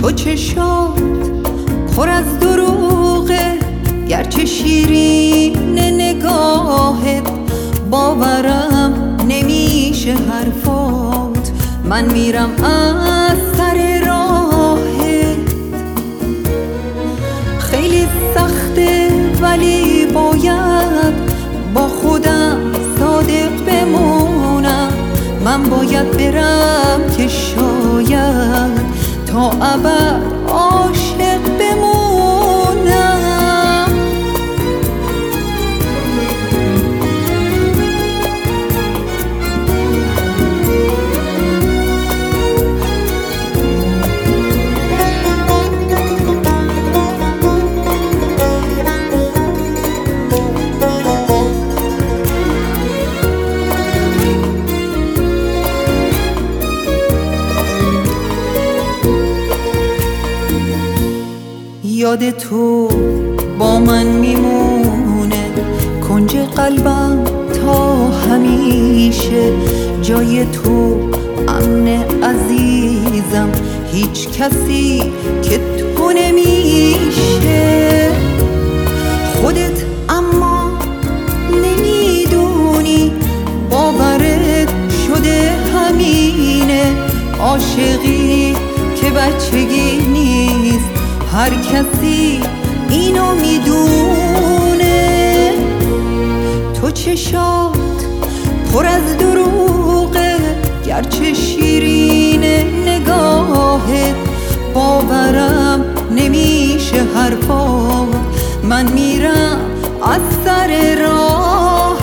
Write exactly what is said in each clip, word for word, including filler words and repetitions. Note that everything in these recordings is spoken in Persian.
تو چشات پر از دروغه، گرچه شیرین نگاهت باورم نمیشه حرفات. من میرم از سر راهت، خیلی سخته ولی باید با خودم صادق بمونم. من باید برم که شاید تا ابد عاشق بمونم. یاد تو با من میمونه کنج قلبم تا همیشه. جای تو امن عزیزم، هیچ کسی که تو نمیشه. خودت اما نمیدونی باورت شده همینه. عاشقی که بچگی نیست، هر کسی اینو میدونه. تو چشات پر از دروغه، گرچه شیرین نگاهت باورم نمیشه حرفات. من میرم از سر راهت.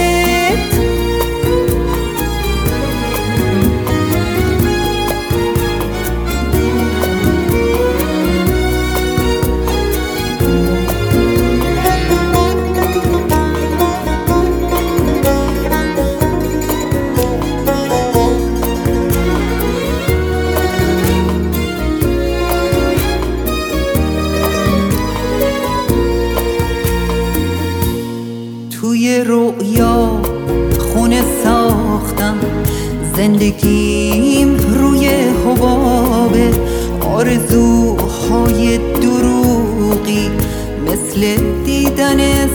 توی رؤیا خونه ساختم، زندگیم روی حبابه. آرزوهای دروغی مثل دیدن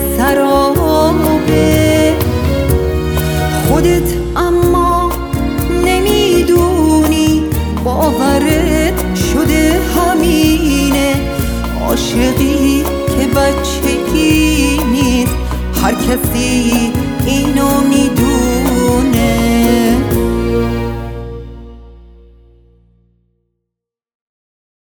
سرابه. خودت اما نمیدونی باورت شده همینه. عاشقی که بچگی نیست، هر کسی